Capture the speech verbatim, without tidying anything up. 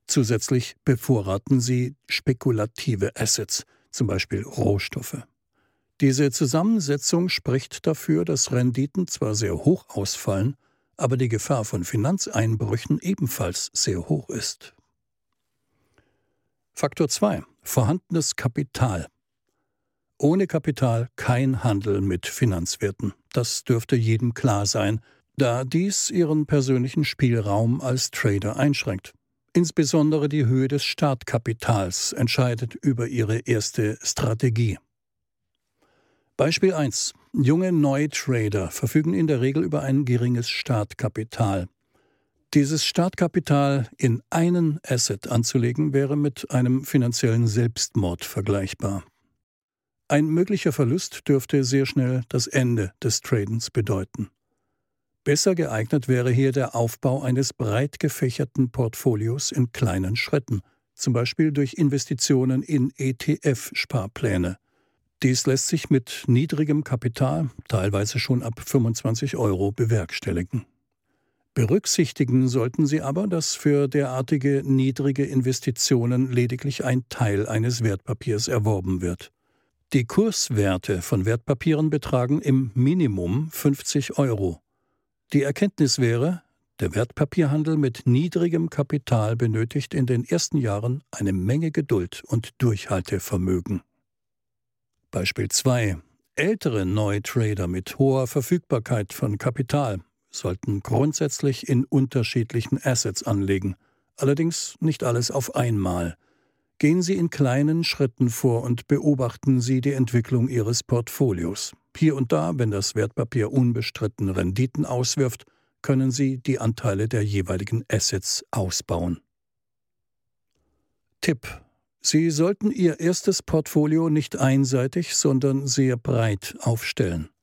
Zusätzlich bevorraten Sie spekulative Assets, zum Beispiel Rohstoffe. Diese Zusammensetzung spricht dafür, dass Renditen zwar sehr hoch ausfallen, aber die Gefahr von Finanzeinbrüchen ebenfalls sehr hoch ist. Faktor zwei. Vorhandenes Kapital. Ohne Kapital kein Handel mit Finanzwerten. Das dürfte jedem klar sein, da dies Ihren persönlichen Spielraum als Trader einschränkt. Insbesondere die Höhe des Startkapitals entscheidet über Ihre erste Strategie. Beispiel eins. Junge Neutrader verfügen in der Regel über ein geringes Startkapital. Dieses Startkapital in einen Asset anzulegen, wäre mit einem finanziellen Selbstmord vergleichbar. Ein möglicher Verlust dürfte sehr schnell das Ende des Tradens bedeuten. Besser geeignet wäre hier der Aufbau eines breit gefächerten Portfolios in kleinen Schritten, zum Beispiel durch Investitionen in E T F-Sparpläne. Dies lässt sich mit niedrigem Kapital, teilweise schon ab fünfundzwanzig Euro, bewerkstelligen. Berücksichtigen sollten Sie aber, dass für derartige niedrige Investitionen lediglich ein Teil eines Wertpapiers erworben wird. Die Kurswerte von Wertpapieren betragen im Minimum fünfzig Euro. Die Erkenntnis wäre, der Wertpapierhandel mit niedrigem Kapital benötigt in den ersten Jahren eine Menge Geduld und Durchhaltevermögen. Beispiel zwei. Ältere Neutrader mit hoher Verfügbarkeit von Kapital sollten grundsätzlich in unterschiedlichen Assets anlegen, allerdings nicht alles auf einmal. Gehen Sie in kleinen Schritten vor und beobachten Sie die Entwicklung Ihres Portfolios. Hier und da, wenn das Wertpapier unbestritten Renditen auswirft, können Sie die Anteile der jeweiligen Assets ausbauen. Tipp: Sie sollten Ihr erstes Portfolio nicht einseitig, sondern sehr breit aufstellen.